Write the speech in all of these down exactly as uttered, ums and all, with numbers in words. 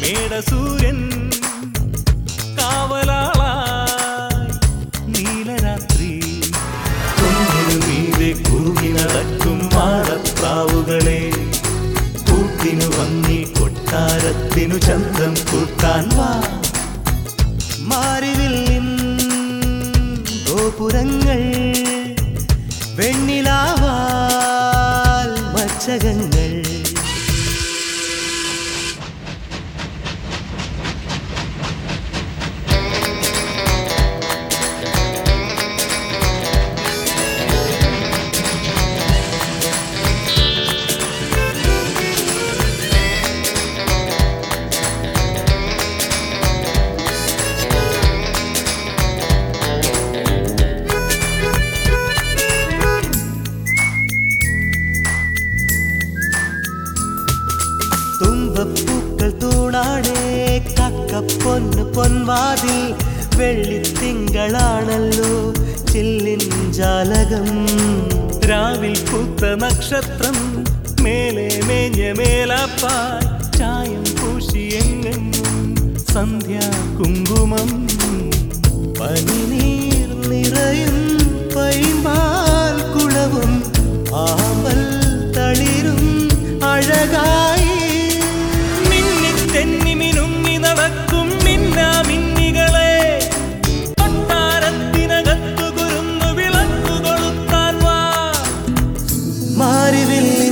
മേടസൂര്യൻ കാവലാളായി നീലരാത്രി കുന്നിനു മീതെ കുറുകി നടക്കും മാടപ്രാവുകളെ കൂട്ടിനു വന്നി കൊട്ടാരത്തിനു ചന്തം കൂട്ടാൻ വാ മാറിവില്ലിൻ ഗോപുരങ്ങൾ വെണ്ണിലാവാൽ മച്ചകങ്ങൾ തുമ്പപ്പൂക്കൾ തൂണാടേ കക്കപ്പൊന്ന് പൊൻവാതിൽ വെള്ളിത്തിങ്കളാണല്ലോ ചില്ലിൻ ജാലകം രാവിൽ പൂത്ത നക്ഷത്രം മേലെ മേഞ്ഞ മേലാപ്പാൽ ചായം പൂശിയെങ്ങും സന്ധ്യാ കുങ്കുമം പനിനീർ നിറയും പൈമ്പാൽ കുളവും ആമ്പൽ തളിരും അഴകായി തെന്നിമിനുങ്ങി നടക്കും മിന്നാമിന്നികളെ കൊട്ടാരത്തിനകത്തു കുരുന്നു വിളക്കു കൊളുത്താൻ വാ മാറിവില്ലിൻ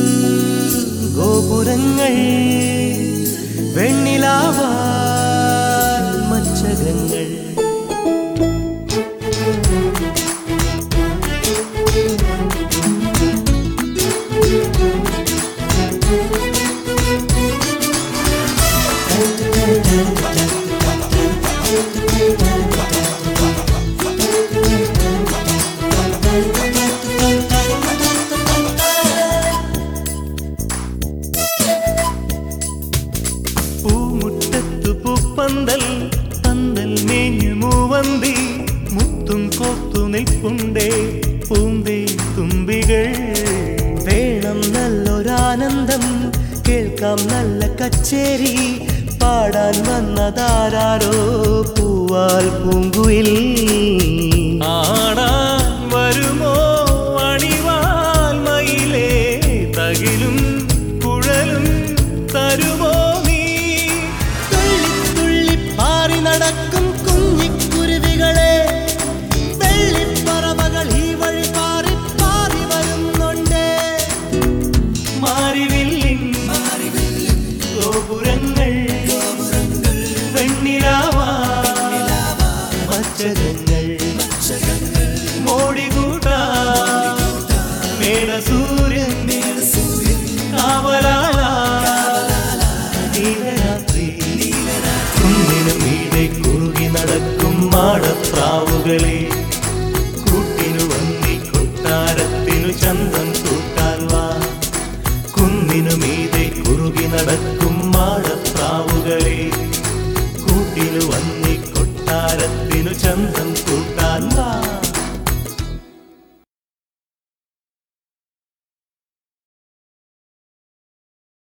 ഗോപുരങ്ങൾ വെണ്ണിലാവാൽ മച്ചകങ്ങൾ പൂമുറ്റത്തു പൂപ്പന്തൽ പന്തൽ മേഞ്ഞു മൂവന്തി മുത്തും കോത്തു നിൽപ്പുണ്ടേ പൂന്തേ തുമ്പികൾ വേണം നല്ലൊരാനന്ദം കേൾക്കാം നല്ല കച്ചേരി പാടാൻ വന്നതാരോ പൂവാൽ പൂങ്കുയിൽ ആടാൻ വരുമോ അണിവാൽ മയിലേ തകിലും കുഴലും തരുമോ നീ തുള്ളി തുള്ളി പാറി നടക്കും കുഞ്ഞിക്കുരുവികളെ വെള്ളിപ്പറവകൾ ഈ വഴി പാറി പാറി വരുന്നുണ്ട് മാറിവില്ലിൻ ഗോപുരങ്ങൾ മച്ചകങ്ങൾ മോടികൂട്ടാ മേടസൂര്യൻ കാവലാളാ നീലരാത്രി കുന്നിനു മീതെ കുറുകി നടക്കും മാടപ്രാവുകളെ കൂട്ടിനു വന്നി കൊട്ടാരത്തിനു ചന്തം കൂട്ടാൻ വാ കുന്നിനു മീതെ കുറുകി നടക്കും